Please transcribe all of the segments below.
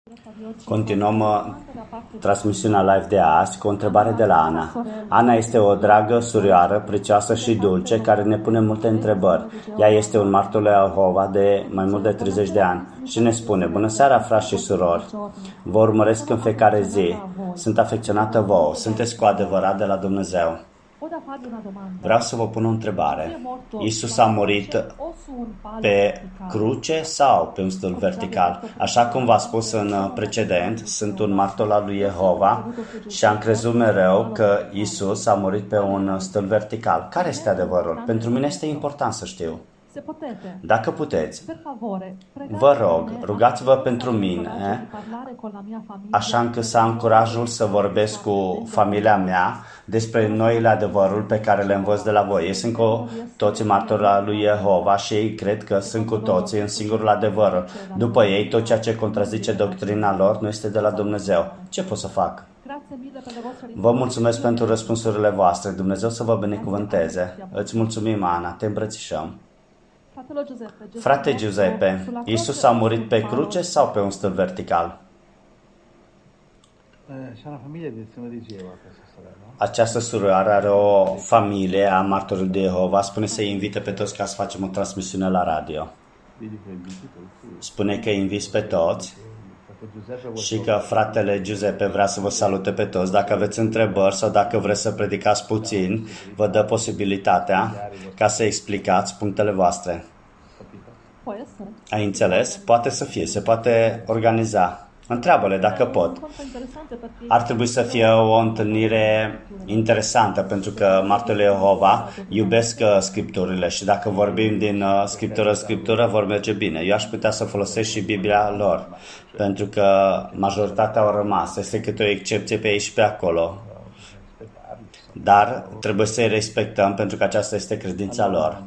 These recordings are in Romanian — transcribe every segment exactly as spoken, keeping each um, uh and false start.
Continuăm uh, transmisiunea live de azi cu o întrebare de la Ana. Ana este o dragă surioară, prețioasă și dulce, care ne pune multe întrebări. Ea este un martor al Jehova de mai mult de treizeci de ani și ne spune: bună seara, frați și surori! Vă urmăresc în fiecare zi. Sunt afecționată vouă. Sunteți cu adevărat de la Dumnezeu. Vreau să vă pun o întrebare. Iisus a murit pe cruce sau pe un stâlp vertical? Așa cum v-a spus în precedent, sunt un martor al lui Jehova și am crezut mereu că Iisus a murit pe un stâlp vertical. Care este adevărul? Pentru mine este important să știu. Dacă puteți, vă rog, rugați-vă pentru mine, așa încât să am curajul să vorbesc cu familia mea despre noile adevăruri pe care le învăț de la voi. Ei sunt cu toții martori al lui Jehova și ei cred că sunt cu toții în singurul adevăr. După ei, tot ceea ce contrazice doctrina lor nu este de la Dumnezeu. Ce pot să fac? Vă mulțumesc pentru răspunsurile voastre. Dumnezeu să vă binecuvânteze. Îți mulțumim, Ana. Te îmbrățișăm. Frate Giuseppe, Iisus a murit pe cruce sau pe un stâlp vertical? Această surioară are o familie a martorilor de Jehova. Spune să-i invite pe toți ca să facem o transmisiune la radio. Spune că îi inviți pe toți și că fratele Giuseppe vrea să vă salute pe toți. Dacă aveți întrebări sau dacă vreți să predicați puțin, vă dă posibilitatea ca să explicați punctele voastre. Ai înțeles? Poate să fie, se poate organiza. Întreabă-le dacă pot. Ar trebui să fie o întâlnire interesantă, pentru că martorii Jehova iubesc Scripturile și dacă vorbim din Scriptură în Scriptură, vor merge bine. Eu aș putea să folosesc și Biblia lor, pentru că majoritatea au rămas. Este câte o excepție pe aici și pe acolo. Dar trebuie să-i respectăm, pentru că aceasta este credința lor.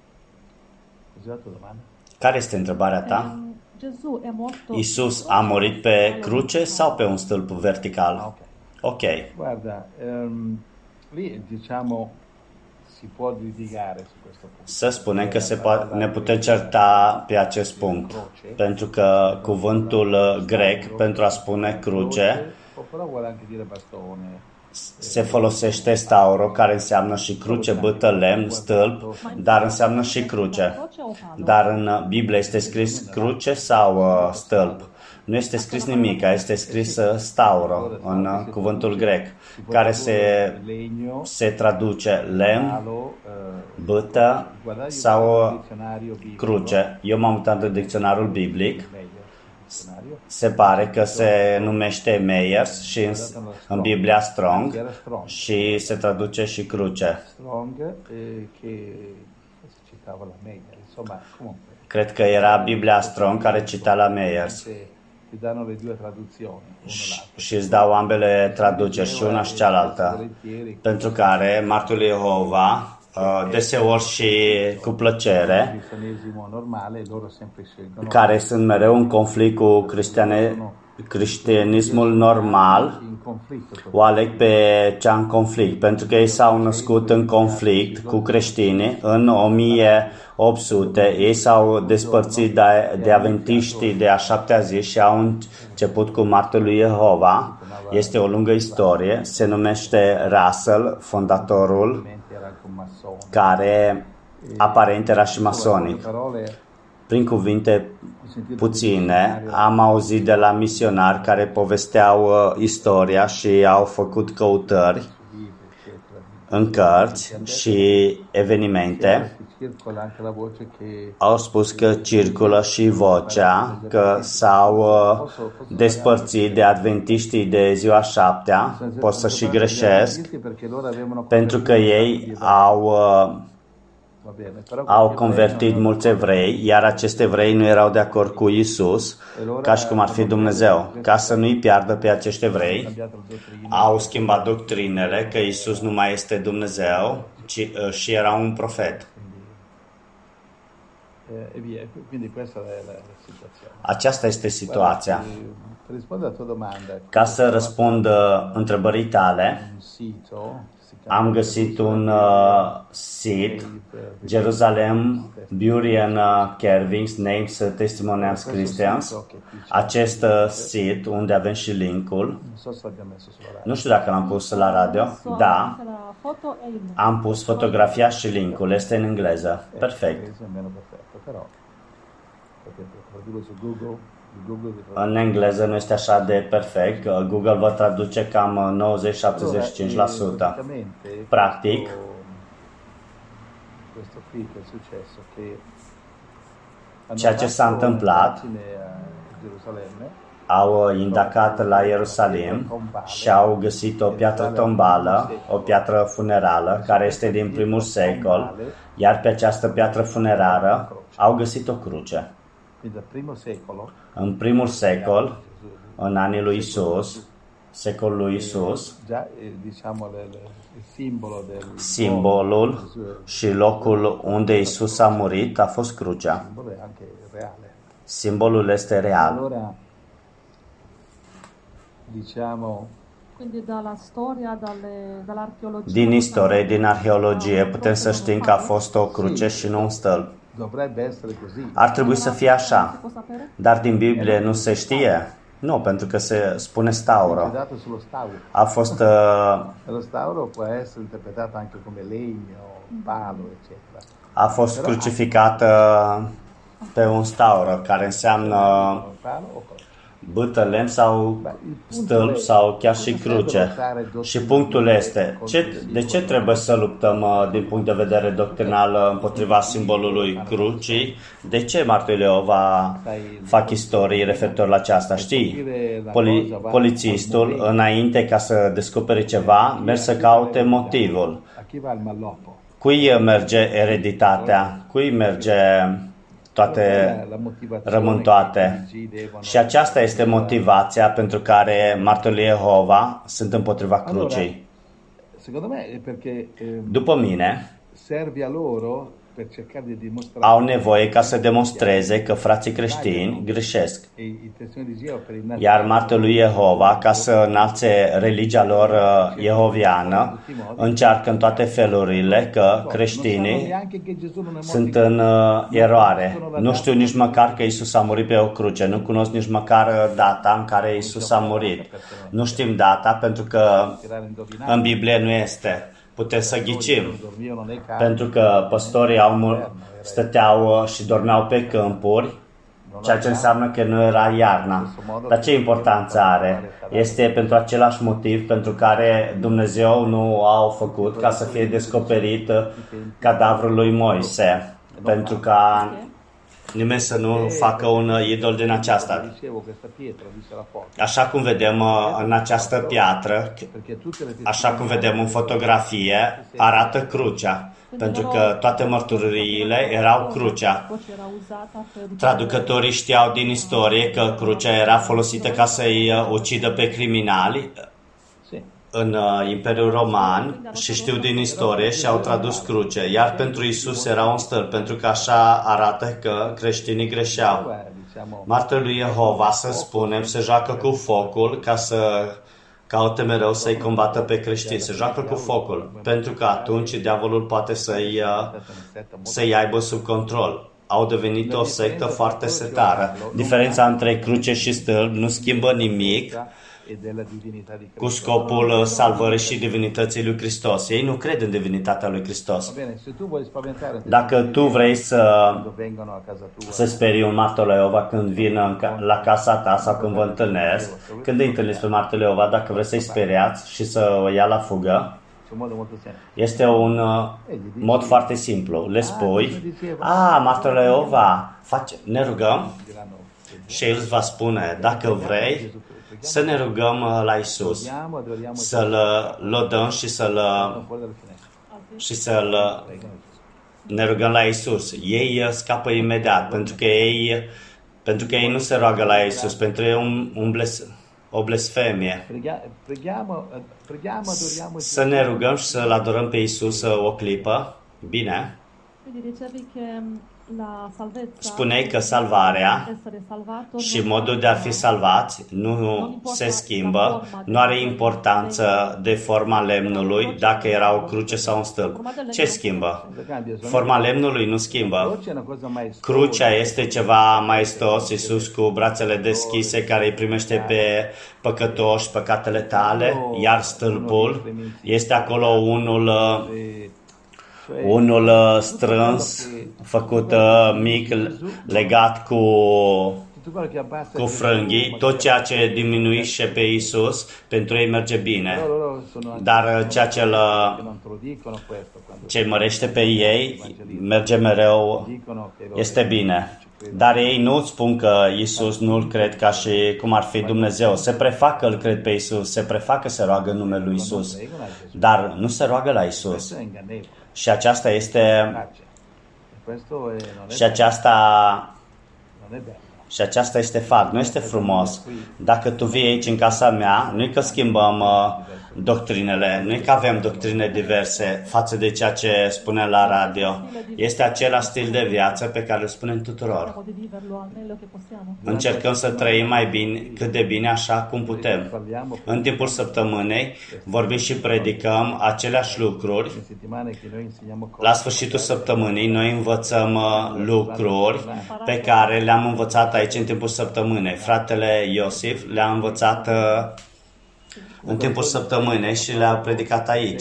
Care este întrebarea ta? Iisus a murit pe cruce sau pe un stâlp vertical? Ok. Să spunem că se poate, ne putem certa pe acest punct, pentru că cuvântul grec pentru a spune cruce se folosește stauro, care înseamnă și cruce, bâtă, lemn, stâlp, dar înseamnă și cruce. Dar în Biblie este scris cruce sau uh, stâlp. Nu este scris nimic, este scris uh, stauro în uh, cuvântul grec, care se, se traduce lemn, bâtă sau uh, cruce. Eu m-am uitat în dicționarul biblic. Se pare că se numește Meyers și în, în Biblia Strong și se traduce și cruce. Cred că era Biblia Strong care cita la Meyers. Și îți dau ambele traduceri, și una și cealaltă, pentru care martorii Jehova deseori și cu plăcere, care sunt mereu în conflict cu creștiane, creștianismul normal, o aleg pe cea în conflict, pentru că ei s-au născut în conflict cu creștinii în o mie opt sute, ei s-au despărțit de, de adventiștii de a șaptea zi și au început cu martorul lui Jehova. Este o lungă istorie, se numește Russell, fondatorul, care aparent era și masonic. Prin cuvinte puține, am auzit de la misionari care povesteau uh, istoria și au făcut căutări în cărți și evenimente. Au spus că circulă și vocea că s-au uh, despărțit de adventiștii de ziua șaptea. Pot să și greșesc, pentru că ei au uh, au convertit mulți evrei, iar acești evrei nu erau de acord cu Iisus, ca și cum ar fi Dumnezeu. Ca să nu-i piardă pe acești evrei, au schimbat doctrinele că Iisus nu mai este Dumnezeu, ci și era un profet. Aceasta este situația. Ca să răspund întrebării tale, am găsit un uh, sit, Jerusalem Beauty and uh, Carvings, Names Testimonials Christians. Acest uh, sit, unde avem și linkul, nu știu dacă l-am pus la radio, da, am pus fotografia și linkul, este în engleză, perfect. În engleză nu este așa de perfect, Google va traduce cam nouăzeci șaptezeci și cinci la sută. Practic, ceea ce s-a întâmplat, au indacat la Ierusalim și au găsit o piatră tombală, o piatră funerală, care este din primul secol, iar pe această piatră funerară au găsit o cruce. În primul secol, în anii lui Isus, secolul lui Isus, simbolul și locul unde Isus a murit a fost crucea. Simbolul este real. Din istorie, din arheologie, putem să știm că a fost o cruce și nu un stâlp. Ar trebui să fie așa, dar din Biblie nu se știe. Nu, pentru că se spune stauro. A fost uh, a fost crucificată pe un staură, care înseamnă bâtă, lemn sau stâlp sau chiar și cruce. Și punctul este, ce, de ce trebuie să luptăm uh, din punct de vedere doctrinal uh, împotriva simbolului crucii? De ce martorul Jehova fac istorii referitor la aceasta? Știi, Poli, polițistul, înainte ca să descopere ceva, merge să caute motivul. Cui merge ereditatea? Cui merge toate, rămân toate. Și aceasta este motivația pentru care martorii Jehova sunt împotriva crucii. După mine, au nevoie ca să demonstreze că frații creștini greșesc. Iar martorii lui Jehova, ca să înalțe religia lor jehoviană, încearcă în toate felurile că creștinii sunt în eroare. Nu știu nici măcar că Isus a murit pe o cruce. Nu cunosc nici măcar data în care Isus a murit. Nu știm data pentru că în Biblie nu este. Putem să ghicim, pentru că păstorii au, stăteau și dormeau pe câmpuri, ceea ce înseamnă că nu era iarna. Dar ce importanță are? Este pentru același motiv pentru care Dumnezeu nu a făcut ca să fie descoperit cadavrul lui Moise, pentru ca nimeni să nu facă un idol din aceasta. Așa cum vedem în această piatră, așa cum vedem în fotografie, arată crucea, pentru că toate mărturiile erau crucea. Traducătorii știau din istorie că crucea era folosită ca să-i ucidă pe criminali în Imperiul Roman și știu din istorie și au tradus cruce. Iar pentru Isus era un stâlp, pentru că așa arată că creștinii greșeau. Martorii lui Jehova, să spunem, se joacă cu focul ca să caute mereu să-i combată pe creștini. Se joacă cu focul, pentru că atunci diavolul poate să-i, să-i aibă sub control. Au devenit o sectă foarte setară. Diferența între cruce și stâlp nu schimbă nimic cu scopul salvării și divinității lui Hristos. Ei nu cred în divinitatea lui Hristos. Dacă tu vrei să, să sperii un martor Jehova când vin la casa ta sau când vă întâlnesc, când îi întâlniți pe martorul Jehova, dacă vreți să-i speriați și să o ia la fugă, este un mod foarte simplu. Le spui, a, martorul Jehova, face, ne rugăm, și el îți va spune, dacă vrei, să ne rugăm la Isus, să-L lăudăm și să-L și să-L ne rugăm la Isus. Ei scapă imediat, pentru că ei, pentru că ei nu se roagă la Isus, pentru că e un, un bles, o blasfemie. Să ne rugăm și să-L adorăm pe Isus o clipă. Bine. spuneai că salvarea și modul de a fi salvați nu se schimbă, nu are importanță de forma lemnului, dacă era o cruce sau un stâlp. Ce schimbă? Forma lemnului nu schimbă. Crucea este ceva maestos, Iisus cu brațele deschise care îi primește pe păcătoși păcatele tale, iar stâlpul este acolo unul unul strâns, făcut mic, legat cu, cu frânghii. Tot ceea ce diminuise pe Iisus, pentru ei merge bine. Dar ceea ce, ce mărește pe ei, merge mereu, este bine. Dar ei nu spun că Iisus nu-L cred ca și cum ar fi Dumnezeu. Se prefac că îl cred pe Iisus, se prefac că se roagă în numele lui Iisus, dar nu se roagă la Iisus. Și aceasta este și aceasta și aceasta este fapt, nu este frumos. Dacă tu vii aici în casa mea, nu e că schimbăm uh, doctrinele, nu e că avem doctrine diverse față de ceea ce spunem la radio. Este același stil de viață pe care îl spunem tuturor. Încercăm să trăim mai bine, cât de bine, așa cum putem. În timpul săptămânii vorbim și predicăm aceleași lucruri. La sfârșitul săptămânii noi învățăm uh, lucruri pe care le-am învățat aici în timpul săptămânii. Fratele Iosif le-a învățat uh, în timpul săptămânii și le-a predicat aici.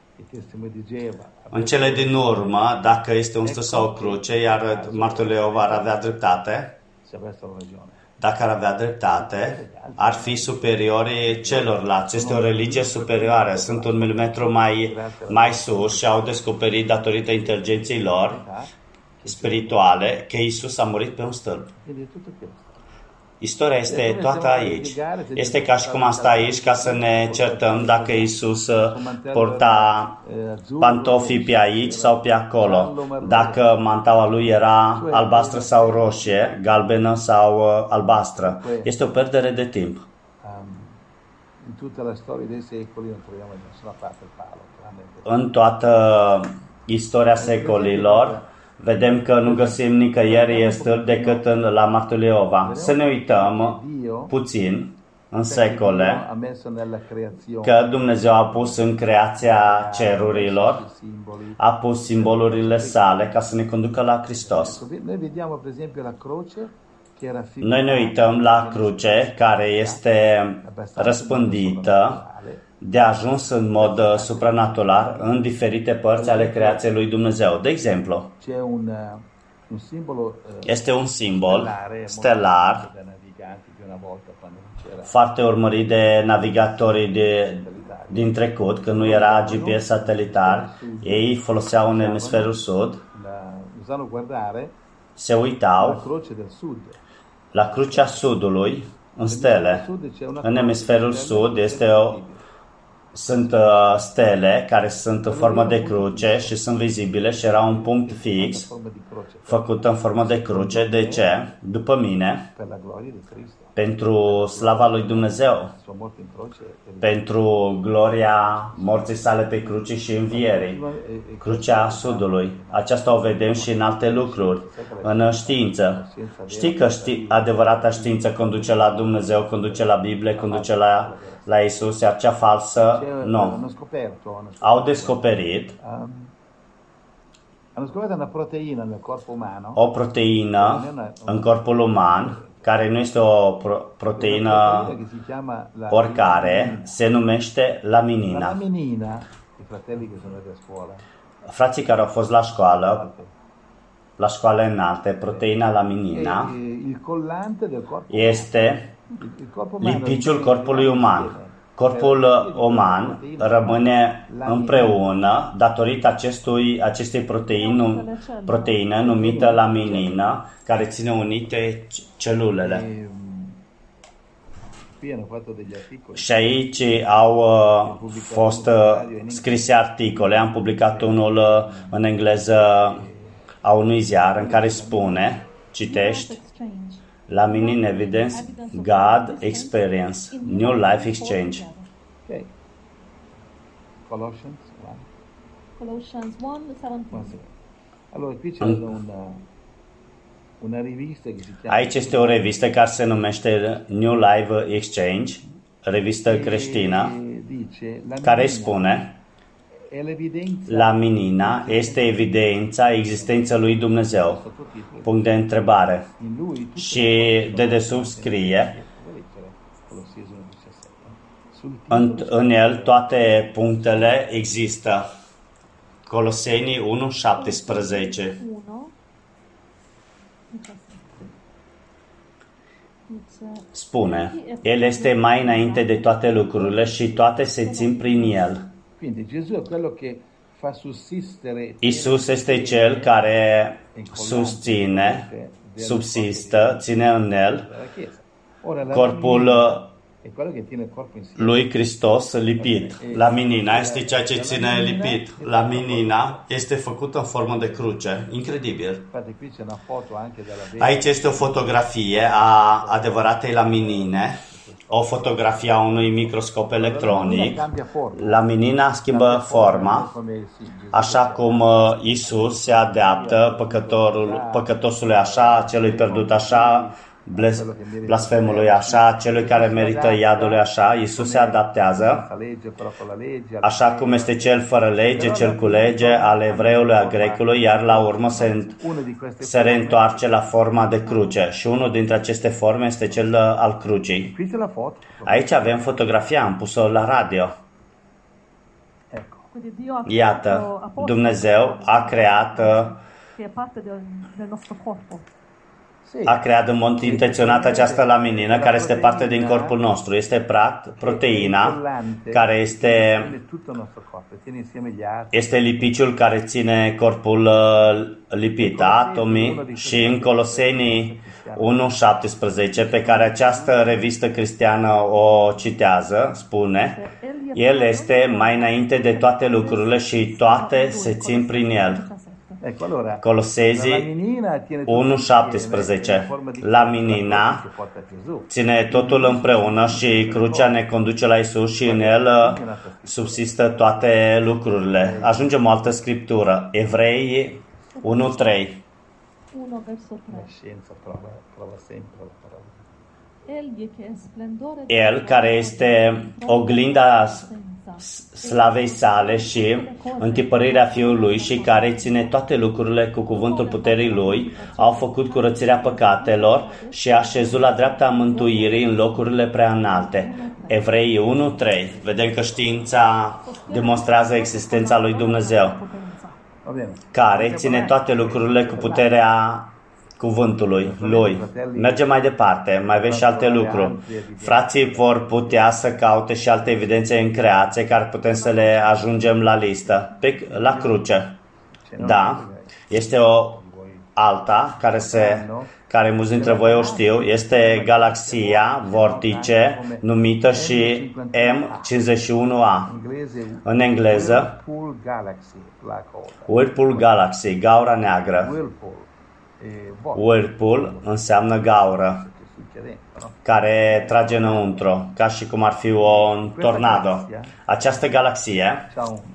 În cele din urmă, dacă este un stâlp sau o cruce, iar martorul Iehova ar avea dreptate, dacă ar avea dreptate, ar fi superiori celorlalți. Este o religie superioară. Sunt un milimetru mai, mai sus și au descoperit, datorită inteligenței lor spirituale, că Iisus a murit pe un stâlp. Istoria este toată aici. Este ca și cum am sta aici ca să ne certăm dacă Iisus porta pantofii pe aici sau pe acolo, dacă mantaua lui era albastră sau roșie, galbenă sau albastră. Este o pierdere de timp. În toată istoria secolilor, vedem că nu găsim nicăieri stâlp decât în, la martorul Iehova. Să ne uităm puțin în secole că Dumnezeu a pus în creația cerurilor, a pus simbolurile sale ca să ne conducă la Hristos. Noi ne uităm la cruce care este răspândită, de ajuns în mod uh, supranatural în diferite părți ale creației lui Dumnezeu. De exemplu, este un simbol stelar foarte urmărit de navigatorii de, din trecut, când nu era G P S satelitar. Ei foloseau în emisferul sud, se uitau la crucea sudului în stele. În emisferul sud este o Sunt uh, stele care sunt în formă de cruce și sunt vizibile și era un punct fix făcut în formă de cruce. De ce? După mine, pentru slava lui Dumnezeu, pentru gloria morții sale pe cruce și învierii. Crucea sudului. Aceasta o vedem și în alte lucruri, în știință. Știi că știi, adevărata știință conduce la Dumnezeu, conduce la Biblie, conduce la la Isus, iar cea falsă, nu. Au descoperit o proteină în corpul uman, care nu este o pro- proteină oricare, se numește laminina. Frații care au fost la școală, la școală înalte, proteina laminina este lipiciul corpului uman. Corpul uman rămâne împreună datorită acestui, acestei proteine, proteine numită laminină, care ține unite celulele. Și aici au uh, fost uh, scrise articole. Am publicat unul uh, în engleză a unui ziar în care spune, citești, Laminin evidence, God experience, new life exchange. Okay. Colossians one. Colossians one, seventeen. Allora qui c'è un Aici este o revistă care se numește New Life Exchange, revistă creștină, care spune: la Menina este evidența existenței lui Dumnezeu. Punct de întrebare. Și dedesubt scrie: în, în el toate punctele există. Coloseni unu șaptesprezece. Spune: El este mai înainte de toate lucrurile și toate se țin prin El. Isus este Cel care susține, subsistă, ține în El corpul lui Hristos lipit. La Menina este ceea ce ține lipit. La Menina este făcută în formă de cruce. Incredibil. Aici este o fotografie a adevăratei la Menine. O fotografie a unui microscop electronic. La Menina schimbă forma, așa cum Isus se adaptă păcătorul, păcătosului așa, celui pierdut așa, blasfemului așa, celui care merită iadului așa. Iisus se adaptează, așa cum este cel fără lege, cel cu lege, al evreului, al grecului, iar la urmă se, se reîntoarce la forma de cruce. Și unul dintre aceste forme este cel al crucii. Aici avem fotografia, am pus-o la radio. Iată, Dumnezeu a creat a creat în mod intenționat această la Menina, care este parte din corpul nostru. Este proteina, care este, este lipiciul care ține corpul lipit, atomii. Și în Coloseni unu șaptesprezece, pe care această revistă creștină o citează, spune: El este mai înainte de toate lucrurile și toate se țin prin El. Colosezi unu șaptesprezece. La Menina ține totul împreună și crucea ne conduce la Isus și în El subsistă toate lucrurile. Ajungem o altă scriptură. Evrei unu trei. El care este oglinda slavei sale și întipărirea Fiului și care ține toate lucrurile cu cuvântul puterii Lui, au făcut curățirea păcatelor și a așezut la dreapta mântuirii în locurile prea înalte. Evrei unu trei. Vedem că știința demonstrează existența lui Dumnezeu, care ține toate lucrurile cu puterea cuvântului Lui. Mergem mai departe, mai avem și alte lucruri. Frații vor putea să caute și alte evidențe în creație care putem să le ajungem la listă. Pe, la cruce. Da, este o alta care se care mulți dintre voi o știu, este galaxia vortice numită și M cincizeci și unu A. În engleză, Whirlpool Galaxy, gaura neagră. Whirlpool înseamnă gaură care trage înăuntru, ca și cum ar fi un tornado. Această galaxie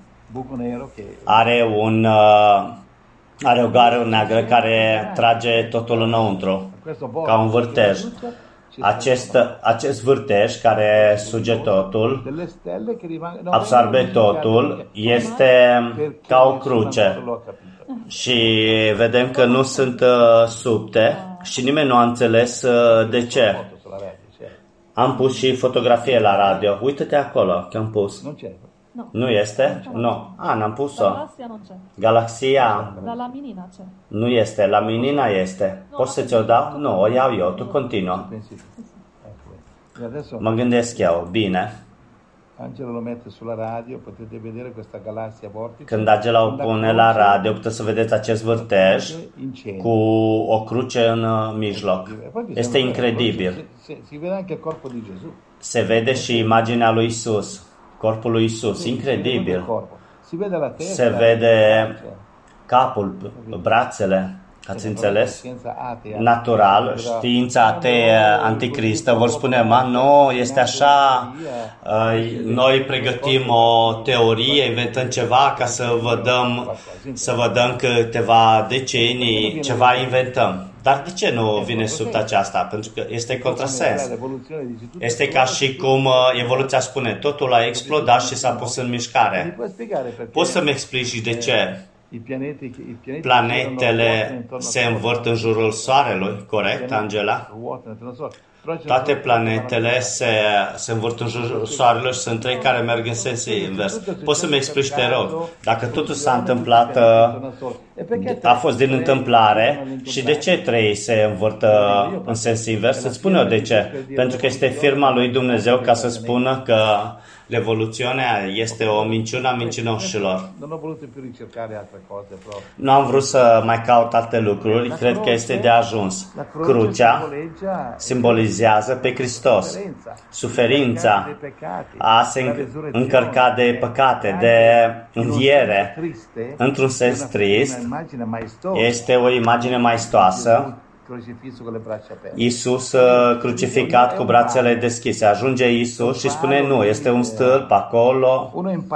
are un uh, are o gaură neagră care trage totul înăuntru, ca un vârtej. Acest, acest vârtej care suge totul, absorbe totul, este ca o cruce. Și vedem că nu sunt uh, subte și nimeni nu a înțeles uh, de ce. Am pus și fotografie la radio. Uită-te acolo, că am pus. Nu este? Nu. A, n-am pus-o. Galaxia nu este. La Menina este. Poți să ți-o dau? Nu, o iau eu. Tu continuă. Mă gândesc eu. Bine. Angelo lo mette sulla radio, potete vedere questa galassia vortice. Când Angela o pune la radio, puteți să vedeți acest vârtej cu o cruce în mijloc. Este incredibil. Se vede și imaginea lui Isus, corpul lui Isus, incredibil. Se vede capul, brațele. Ați înțeles? Natural, știința atee anticristă vor spune: mă, nu, este așa, noi pregătim o teorie, inventăm ceva ca să vă dăm, să vă dăm câteva decenii, ceva inventăm. Dar de ce nu vine sub aceasta? Pentru că este contrasens. Este ca și cum evoluția spune, totul a explodat și s-a pus în mișcare. Poți să-mi explici de ce planetele se învârt în jurul Soarelui, corect, Angela? Toate planetele se, se învârt în jurul Soarelui și sunt trei care merg în sens invers. Poți să-mi explici, te rog, dacă totul s-a întâmplat, a fost din întâmplare și de ce trei se învârt în sens invers? Îți spun eu de ce. Pentru că este firma lui Dumnezeu ca să spună că evoluția este o minciună a mincinoșilor. Nu am vrut să mai caut alte lucruri, cred că este de ajuns. Crucea simbolizează pe Hristos. Suferința a se încărca de păcate, de înviere. Într-un sens trist, este o imagine maestoasă. Iisus crucificat cu brațele deschise. Ajunge Iisus și spune nu, este un stâlp acolo.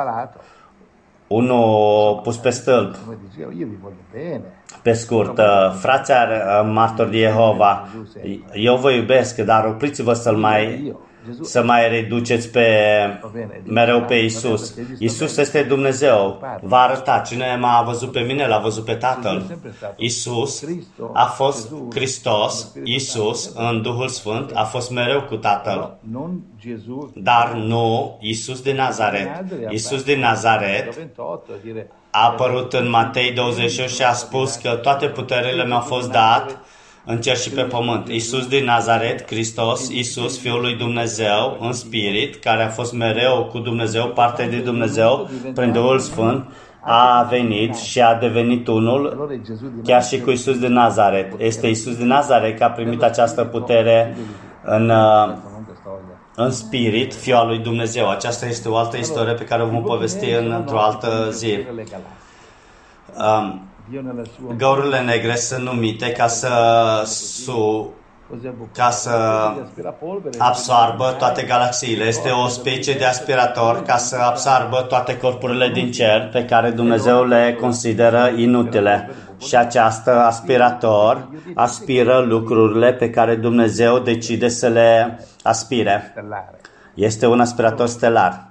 Unul pus pe stâlp. Pe scurt, frații martori de Jehova, eu vă iubesc, dar opriți-vă să-l mai... să mai reduceți pe, mereu pe Iisus. Iisus este Dumnezeu. Va arăta. Cine m-a văzut pe mine, l-a văzut pe Tatăl. Iisus a fost Hristos, Iisus, în Duhul Sfânt, a fost mereu cu Tatăl. Dar nu Iisus din Nazaret. Iisus din Nazaret a apărut în Matei douăzeci și unu și a spus că toate puterile mi-au fost date în cer și pe pământ. Iisus din Nazaret, Hristos, Iisus, Fiul lui Dumnezeu, în spirit, care a fost mereu cu Dumnezeu, parte de Dumnezeu, prin Duhul Sfânt, a venit și a devenit unul, chiar și cu Iisus din Nazaret. Este Iisus din Nazaret că a primit această putere în, în spirit, Fiul al lui Dumnezeu. Aceasta este o altă istorie pe care o vom povesti într-o altă zi. Um, Găurile negre sunt numite ca să, su, ca să absoarbă toate galaxiile. Este o specie de aspirator ca să absoarbă toate corpurile din cer pe care Dumnezeu le consideră inutile. Și acest aspirator aspiră lucrurile pe care Dumnezeu decide să le aspire. Este un aspirator stelar.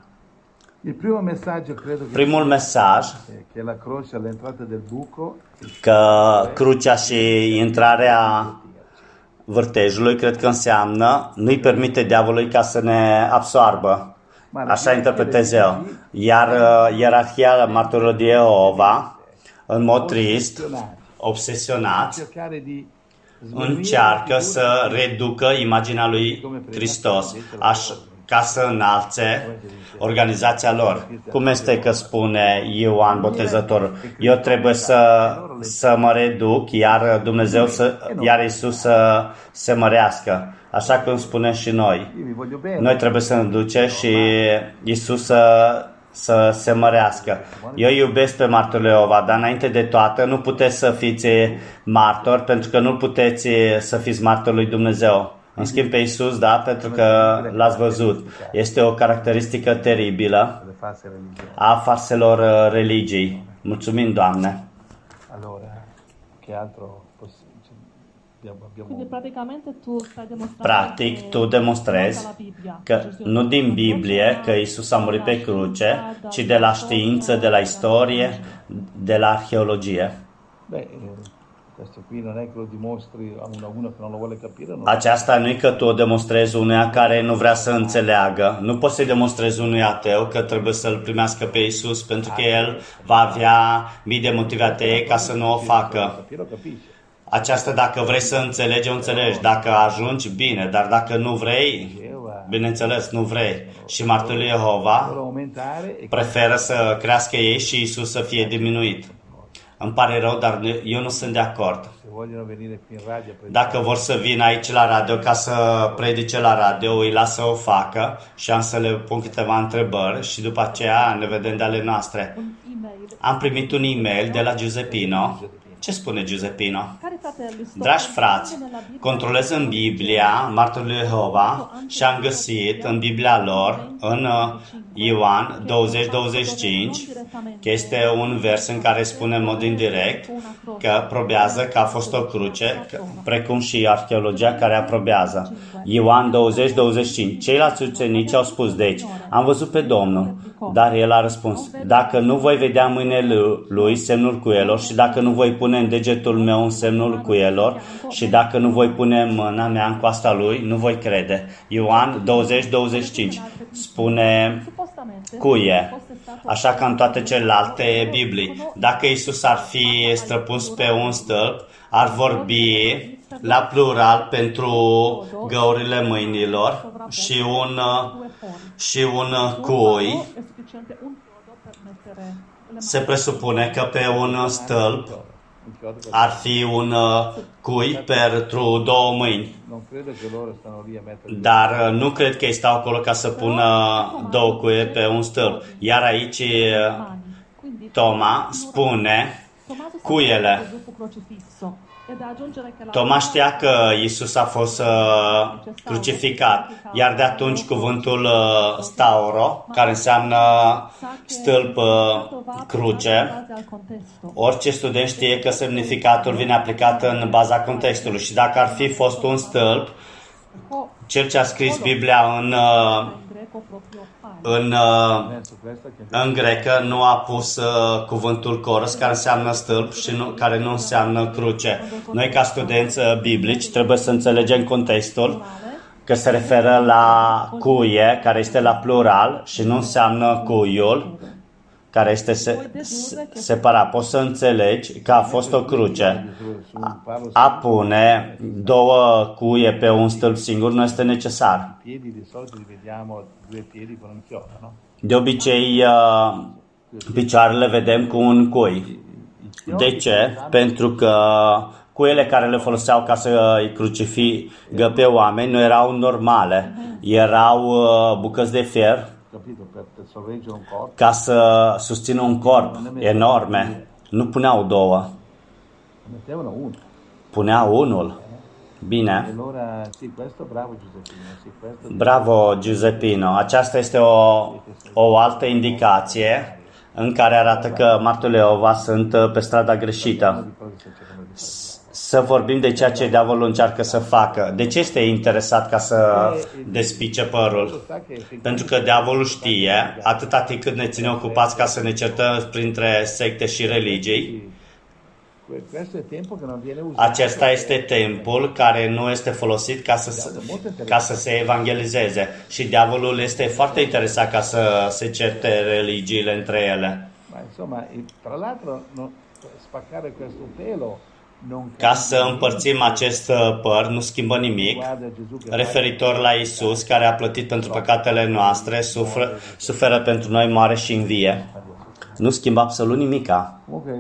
Primul mesaj că crucea și intrarea vârtejului cred că înseamnă nu-i permite diavolului ca să ne absoarbă. Așa interpretez eu. Iar ierarhia martorilor de Jehova, în mod trist, obsesionat, încearcă să reducă imaginea lui Hristos. Așa, ca să înalțe organizația lor. Cum este că spune Ioan Botezătorul? Eu trebuie să, să mă reduc, iar Dumnezeu, să, iar Iisus să se mărească. Așa cum spunem și noi. Noi trebuie să ne ducem și Iisus să, să se mărească. Eu iubesc pe martorul Jehova, dar înainte de toate nu puteți să fiți martori, pentru că nu puteți să fiți martori lui Dumnezeu. În schimb pe Iisus, da, pentru că l-ați văzut. Este o caracteristică teribilă a farselor religii. Mulțumim, Doamne. Practic, tu demonstrezi că nu din Biblie că Iisus a murit pe cruce, ci de la știință, de la istorie, de la arheologie. Aceasta nu e că tu o demonstrezi unuia care nu vrea să înțeleagă. Nu poți să-i demonstrezi unui ateu că trebuie să-L primească pe Iisus, pentru că el va avea mii de motive atee ca să nu o facă. Aceasta, dacă vrei să înțelegi, o înțelegi. Dacă ajungi, bine, dar dacă nu vrei, bineînțeles, nu vrei. Și martorii Jehova preferă să crească ei și Iisus să fie diminuit. Îmi pare rău, dar eu nu sunt de acord. Dacă vor să vină aici la radio ca să predice la radio, îi las să o facă și am să le pun câteva întrebări și după aceea ne vedem de ale noastre. Am primit un e-mail de la Giuseppino. Ce spune Giuseppino? Care Dragi frați, controlez în Biblia martorul lui Jehova și am găsit în Biblia lor, în Ioan douăzeci douăzeci și cinci, că este un vers în care spune în mod indirect că probează că a fost o cruce, precum și arheologia care aprobează. Ioan douăzeci douăzeci și cinci. Ceilalți ucenici au spus, deci, am văzut pe Domnul, dar el a răspuns, dacă nu voi vedea mâinile lui semnul cuielor și dacă nu voi pune în degetul meu un semnul cuielor și dacă nu voi pune mâna mea în coasta lui, nu voi crede. Ioan douăzeci douăzeci și cinci spune cuie, așa ca în toate celelalte Biblii. Dacă Iisus ar fi străpus pe un stâlp, ar vorbi la plural pentru găurile mâinilor și un, și un cui. Se presupune că pe un stâlp ar fi un cui pentru două mâini. Dar nu cred că ei stau acolo ca să pună două cuie pe un stâlp. Iar aici Toma spune cuiele. Toma știa că Iisus a fost uh, crucificat, iar de atunci cuvântul uh, stauro, care înseamnă stâlp uh, cruce, orice student știe că semnificatul vine aplicat în baza contextului și dacă ar fi fost un stâlp, cel ce a scris Biblia în, uh, în, uh, în grecă nu a pus uh, cuvântul coros, care înseamnă stâlp și nu, care nu înseamnă cruce. Noi ca studenți uh, biblici trebuie să înțelegem contextul că se referă la cuie, care este la plural și nu înseamnă cuiul, care este se, se, separat. Poți să înțelegi că a fost o cruce. A, a pune două cuie pe un stâlp singur nu este necesar. De obicei, picioarele vedem cu un cui. De ce? Pentru că cuiele care le foloseau ca să îi crucifigă pe oameni nu erau normale. Erau bucăți de fier ca să susțină un corp enorme. Nu puneau două. Puneau unul. Bine. Bravo, Giuseppino. Aceasta este o, o altă indicație în care arată că martorii Jehova sunt pe strada greșită. Să vorbim de ceea ce diavolul încearcă să facă. De ce este interesat ca să despice părul? Pentru că diavolul știe, atâta timp cât ne ține ocupați ca să ne certăm printre secte și religii, acesta este timpul care nu este folosit ca să, ca să se evangelizeze. Și diavolul este foarte interesat ca să se certe religiile între ele. Ca să împărțim acest păr, nu schimbă nimic, referitor la Iisus, care a plătit pentru păcatele noastre, suferă, suferă pentru noi, moare și învie. Nu schimbă absolut nimica.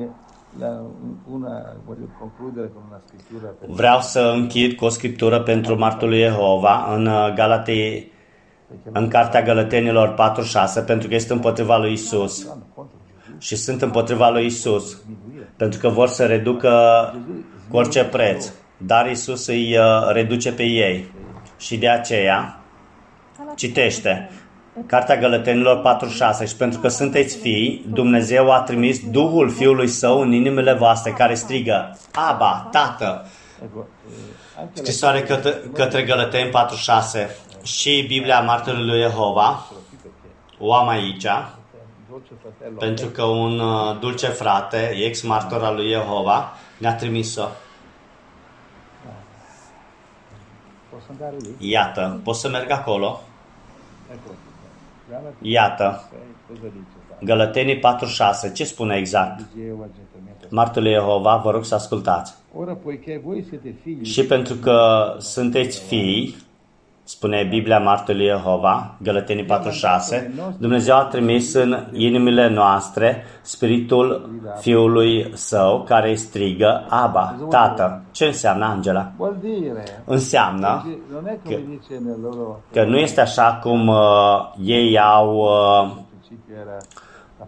Vreau să închid cu o scriptură pentru martorul Jehova în Galatei, în Cartea Galatenilor patru șase, pentru că este împotriva lui Iisus. Și sunt împotriva lui Iisus, pentru că vor să reducă cu orice preț. Dar Iisus îi reduce pe ei. Și de aceea, citește Cartea Galatenilor patru șase. Și pentru că sunteți fii, Dumnezeu a trimis Duhul Fiului Său în inimile voastre, care strigă, Aba, Tată. Scrisoare către, către Galateni patru șase. Și Biblia martorului lui Jehova, o am aici, pentru că un uh, dulce frate, ex-martor al lui Jehova, ne-a trimis-o. Iată, pot să merg acolo? Iată, Galatenii patru șase. Ce spune exact? Martorul Jehova, vă rog să ascultați. Și pentru că sunteți fii, spune Biblia martorului Jehova, Galatenii patru șase, Dumnezeu a trimis în inimile noastre Spiritul Fiului Său, care îi strigă, Aba, Tată. Ce înseamnă, Angela? Înseamnă că, că nu este așa cum uh, ei au uh,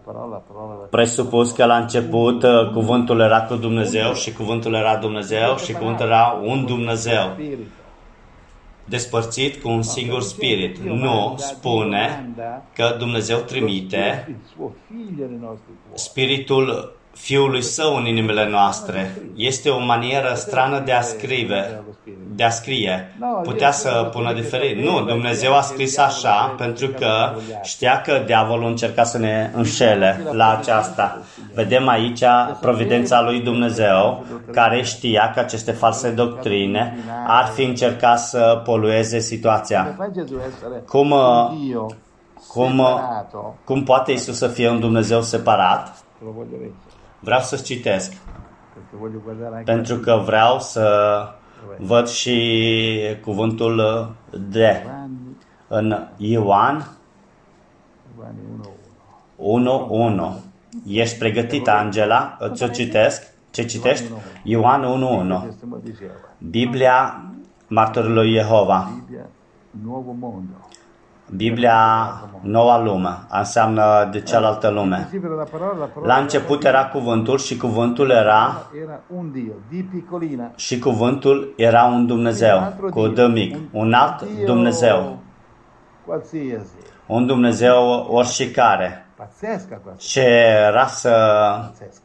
parola, parola. presupus că la început uh, cuvântul era cu Dumnezeu și cuvântul era Dumnezeu și cuvântul era un Dumnezeu, Spirito. despărțit cu un singur spirit. Nu spune că Dumnezeu trimite Il suo figlio nei nostri cuori. Spiritul Fiului Său în inimile noastre. Este o manieră strană de a scrie, de a scrie. Putea să pună diferit. Nu, Dumnezeu a scris așa pentru că știa că diavolul încerca să ne înșele la aceasta. Vedem aici providența lui Dumnezeu, care știa că aceste false doctrine ar fi încercat să polueze situația. Fa Gesù essere Cum, un Dio cum, separato? cum poate Isus să fie un Dumnezeu separat? Te lo voglio leggere, Vreau să citesc, perché voglio guardare anche pentru că vreau să văd și cuvântul de Giovanni, în Ioan Giovanni uno uno. unu unu. Ești pregătită, Angela? Ți-o citesc? Ce citești? Ioan unu unu. Testimo di Geova. Biblia martorului Jehova. Bibbia, nuovo mondo. Biblia Noua Lume. Înseamnă de cealaltă Al lume. principio della parola, la parola La început era cuvântul și cuvântul era era un Dio, di piccolina. și cuvântul era un Dumnezeu cu D mic, un alt Dumnezeu, Qualsiasi. un Dumnezeu oricare. Pazzesca questa. Ce rasă Pazzesca.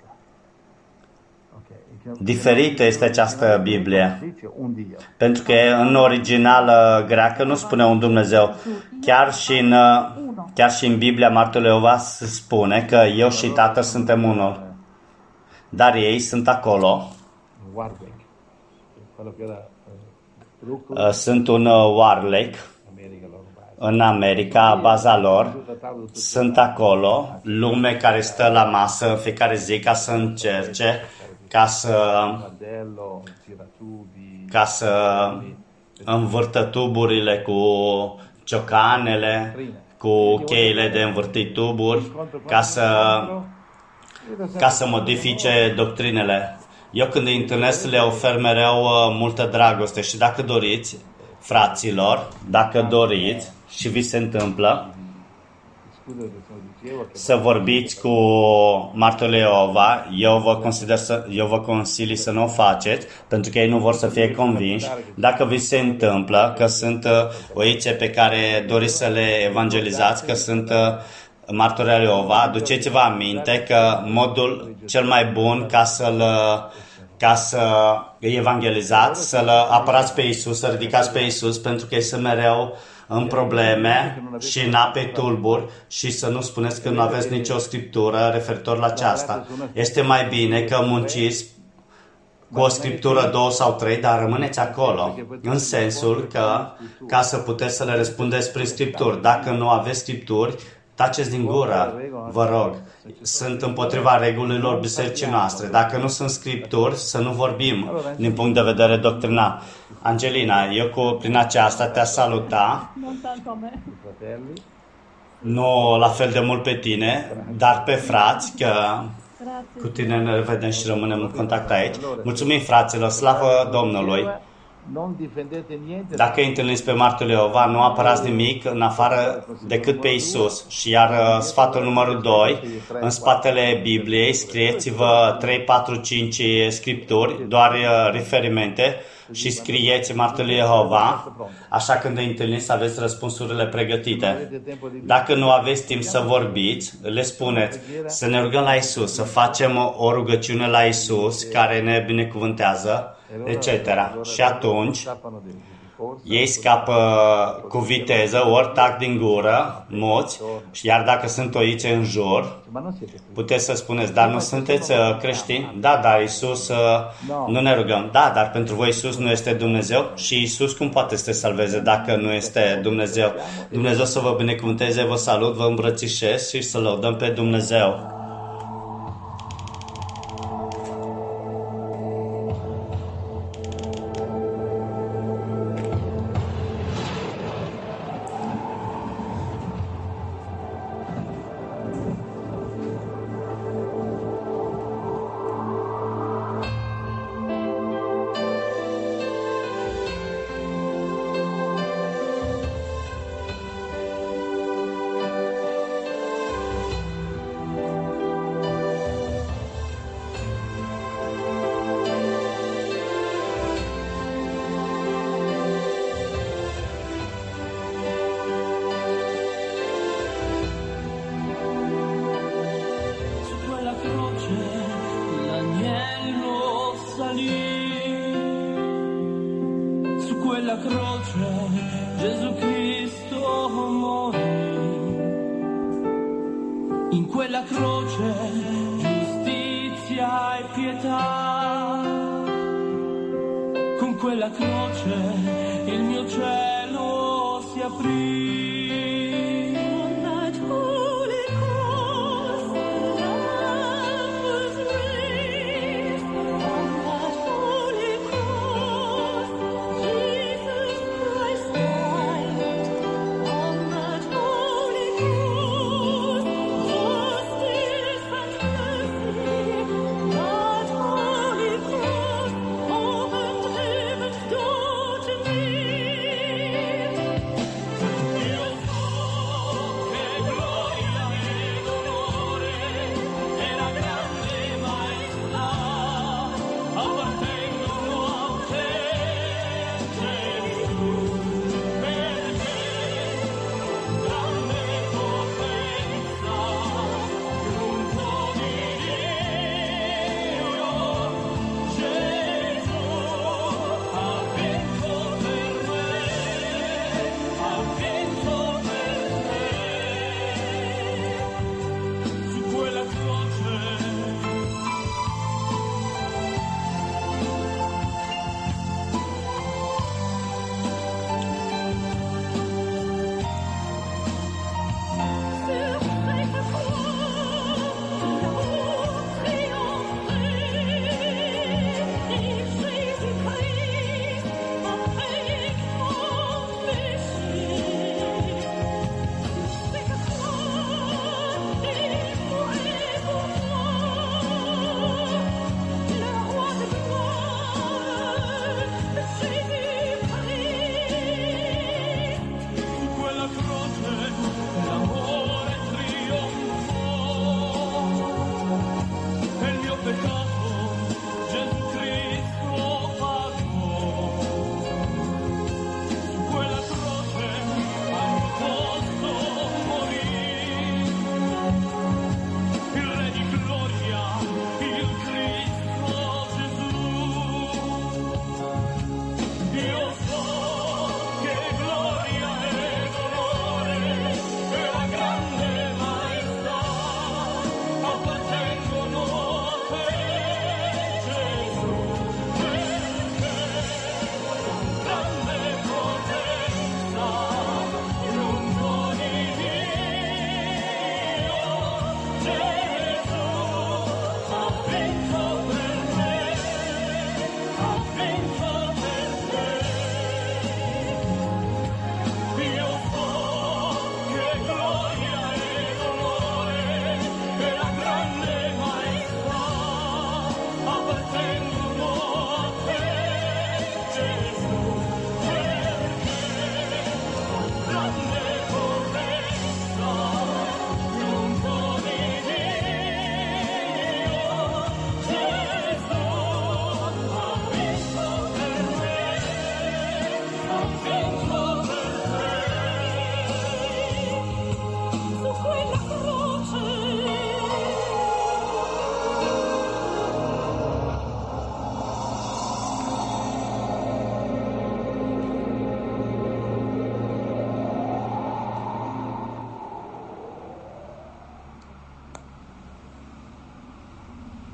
Ok. diferită este această Biblie, Dice un Dio. pentru că în originală greacă nu spune un Dumnezeu. Chiar și în, chiar și în Biblia Martorul Jehova se spune că eu și Tatăl suntem unul. Dar ei sunt acolo, Warwick. Quello che era eh, trucco uh, sunt un uh, Warlake America loro base. în America, baza lor, sunt acolo, lume care stă la masă în fiecare zi ca să încerce, ca să, Modello, giratubi, ca să învârtă tuburile cu ciocanele, cu cheile de învârtit tuburi, ca să, ca să modifice doctrinele. Eu când îi întâlnesc le ofer mereu uh, multă dragoste și dacă doriți, fraților, dacă doriți și vi se întâmplă, scusa se sono dicevo che să vorbiți cu martorul Jehova, eu vă, consider să, eu vă consilii să nu o faceți, pentru că ei nu vor să fie convinși. Dacă vi se întâmplă că sunt uh, oițe pe care doriți să le evangelizați, că sunt uh, martorul Jehova, aduceți-vă aminte că modul cel mai bun ca să-l ca să îi evangelizați, să-l apărați pe Iisus, să ridicați pe Iisus, pentru că ei sunt mereu în probleme și în ape tulburi și să nu spuneți că nu aveți nicio scriptură referitor la aceasta. Este mai bine că munciți cu o scriptură, două sau trei, dar rămâneți acolo, în sensul că ca să puteți să le răspundeți prin scripturi. Dacă nu aveți scripturi, taceți din gură, vă rog. Sunt împotriva regulilor bisericii noastre. Dacă nu sunt scripturi, să nu vorbim din punct de vedere doctrinal. Angelina, eu cu, prin aceasta te-a saluta, Non tanto a me. i fratelli, nu la fel de mult pe tine, dar pe frați, că Grazie. cu tine ne vedem și rămânem în contact aici. Mulțumim, fraților, slavă Domnului! non difendete niente. Dacă îi întâlniți pe martorul Jehova, nu apărați nimic în afară decât pe Isus. Și iar uh, sfatul numărul doi, în spatele Bibliei, scrieți-vă trei, patru, cinci scripturi, doar uh, referimente, și scrieți martorul Jehova, așa când îi întâlniți să aveți răspunsurile pregătite. Dacă nu aveți timp să vorbiți, le spuneți să ne rugăm la Isus, să facem o rugăciune la Isus care ne binecuvântează, et cetera. Și atunci ei scapă cu viteză, ori tac din gură, moți, și iar dacă sunt oițe în jur, puteți să spuneți, dar nu sunteți uh, creștini? Da, dar Iisus, uh, nu ne rugăm. Da, dar pentru voi Iisus nu este Dumnezeu și Iisus cum poate să te salveze dacă nu este Dumnezeu? Dumnezeu să vă binecuvânteze, vă salut, vă îmbrățișez și să lăudăm pe Dumnezeu. In quella croce giustizia e pietà.